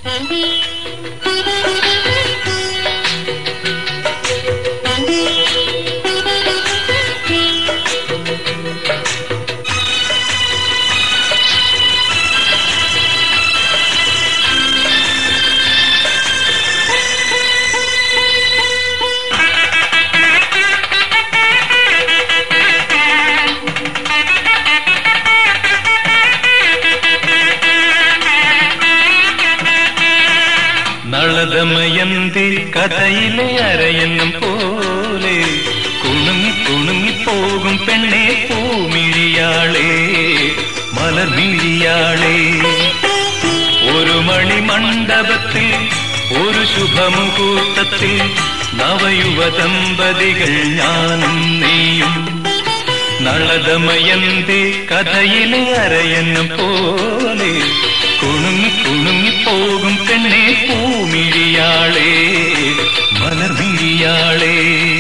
നളദമയന്തി കഥയിലെ അരയന്നം പോലെ കുണുങ്ങി കുണുങ്ങിപ്പോകും പെണ്ണെ പൂമിഴിയാളെ മലർമിഴിയാളെ. ഒരു മണിമണ്ഡപത്തിൽ ഒരു ശുഭമുഹൂർത്തത്തിൽ നവയുവ ദമ്പതികൾ ഞാനും നീയും. നളദമയന്തി കഥയിലെ അരയന്നം പോലെ കുണുങ്ങി കുണുങ്ങിപ്പോകും പെണ്ണെ പൂമിഴിയാളെ മലർമിഴിയാളെ.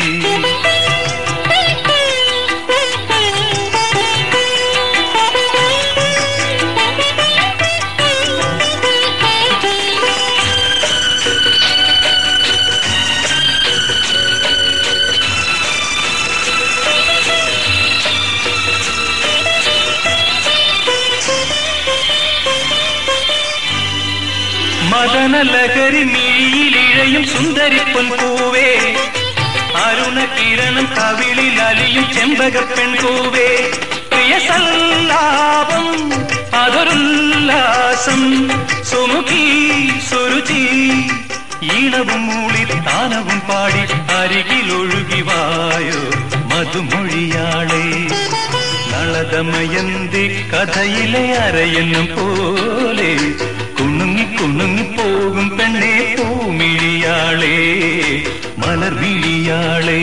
മദനലഹരി മിഴിയിലിഴയും സുന്ദരിപ്പൊൻ പൂവേ അരുണ കിരണം കവിളിൽ അലിയും ചെമ്പകപ്പെൺ പൂവേ. പ്രിയ സല്ലാപം അതൊരുല്ലാസം സുമുഖി സുരുചി ഈണവും മൂളി താനവും പാടി അരികിലൊഴുകിവായോ മധുമൊഴിയാളെ. നളദമയന്തി കഥയിലെ അരയന്നം പോലെ കുണുങ്ങി കുണുങ്ങിപ്പോകും പെണ്ണെ പൂമിഴിയാളെ മലർമിഴിയാളെ.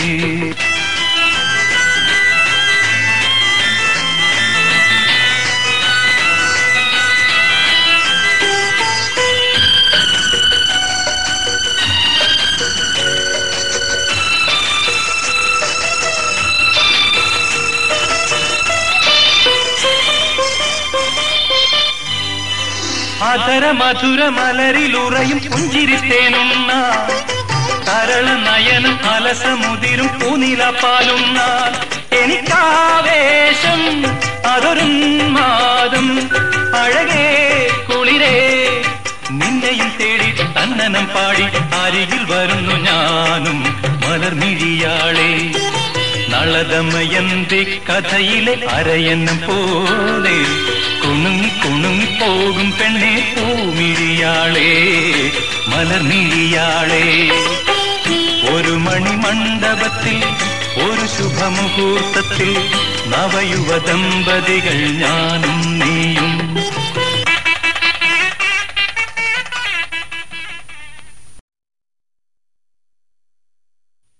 അധര മധുര മലരിലുറയും പുഞ്ചിരിത്തേനുണ്ണ തരള നയനം അലസമുതിരും പൂനിലപ്പാലുണ്ണാൽ എനിക്കാവേശം അതൊരുന്മാദം അഴകേ കുളിരേ. നിന്നെയും തേടി തന്നനം പാടി അരികിൽ വരുന്നു ഞാനും മലർമിഴിയാളെ. നളദമയന്തി കഥയിലെ അരയന്നം പോലെ കുണുങ്ങി കുണുങ്ങിപ്പോകും പെണ്ണെ പൂമിഴിയാളെ മലർമിഴിയാളെ. ഒരു മണിമണ്ഡപത്തിൽ ഒരു ശുഭമുഹൂർത്തത്തിൽ നവയുവ ദമ്പതികൾ ഞാനും നീയും.